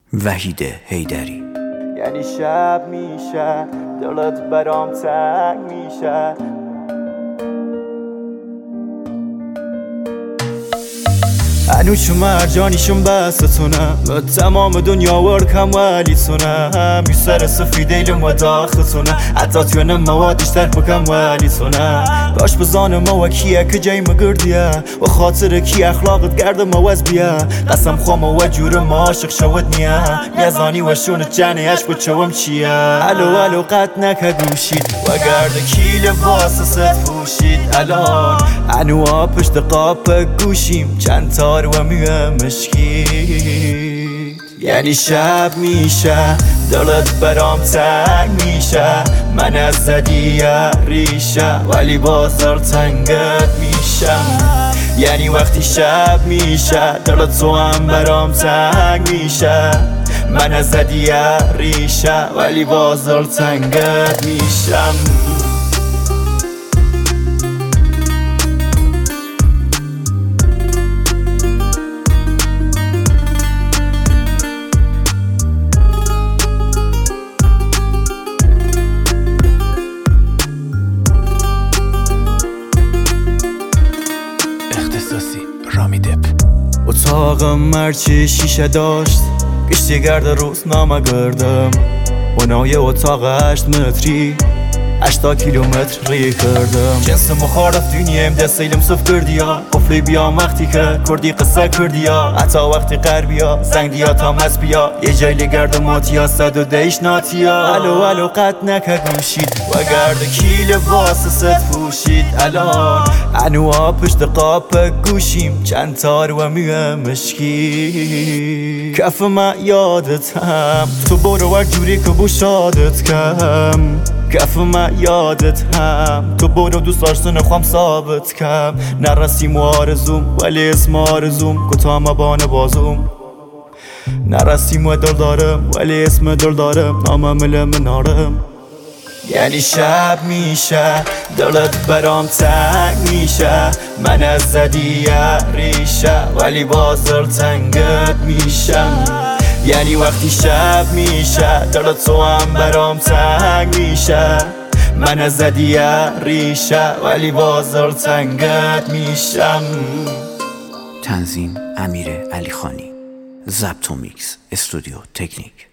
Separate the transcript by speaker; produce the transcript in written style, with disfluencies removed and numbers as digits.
Speaker 1: وحید حیدری.
Speaker 2: یعنی شب میشه دلت برام تنگ میشه، هنوز مرجانیشون بستونه به تمام دنیا ورکم ولی تونه می سر سفید ایلم و داختونه حتی تونه موادش تر بکم ولی تونه باش بزانم و کیه که جای مگردیه و خاطر کی اخلاقت گرده موز بیه قسم خوام و جورم عاشق شود نیه میزانی و شونت جنه عشق بچوم چیه الو قد نکه گوشید و گرده کی لباس ست پوشید الان انواع پشت قاپ گوشیم چند تار و میوه مشکی. یعنی شب میشه دلت برام تنگ میشه، من از زدی ریشه ولی بازار تنگت میشم. یعنی وقتی شب میشه دلت تو هم برام تنگ میشه، من از زدی ریشه ولی بازار تنگت میشم. اتاقم مرچی شیشه داشت گشتی گرد روزنامه گردم بنای اتاق 8 متری 80 کیلومتر ری کردم. جنس مخالف دنیم دست ایلم صف کردیا قفلی بیام وقتی که کردی قصه کردیا حتی وقتی قربیا زنگ دیا تا مز بیا یه جایلی گرد ماتیا 110 ناتیا الو قد نکه گوشید و گرد کی لباس ست پوشید الان انواع پشت قاپ گوشیم چند تار و میوه مشکی. کف ما یادت هم تو برو و جوری که بوشادت کم کف ما یادت هم تو برو دوست داشتن خوام ثابت کم نرسیم و آرزوم ولی اسم آرزوم کتام بانه بازوم نرسیم و دل دارم ولی اسم دل دارم نام مل منارم. یعنی شب میشه دلت برام تنگ میشه، من از زدی ریشه ولی بازار تنگت میشم. یعنی وقتی شب میشه دلت تو هم برام تنگ میشه، من از زدی ریشه ولی بازار تنگت میشم.
Speaker 1: تنظیم امیر علی خانی، ضبط و میکس استودیو تکنیک.